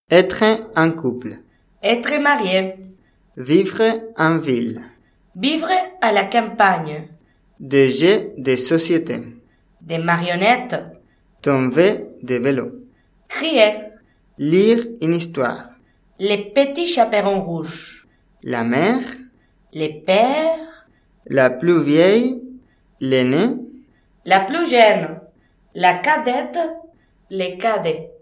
Être en couple. Être marié. Vivre en ville. Vivre à la campagne. Des jeux de société. Des marionnettes. Tomber de vélo. Crier. Lire une histoire. Les petits chaperons rouges. La mère. Les pères. La plus vieille. L'aîné. La plus jeune. La cadette. Les cadets.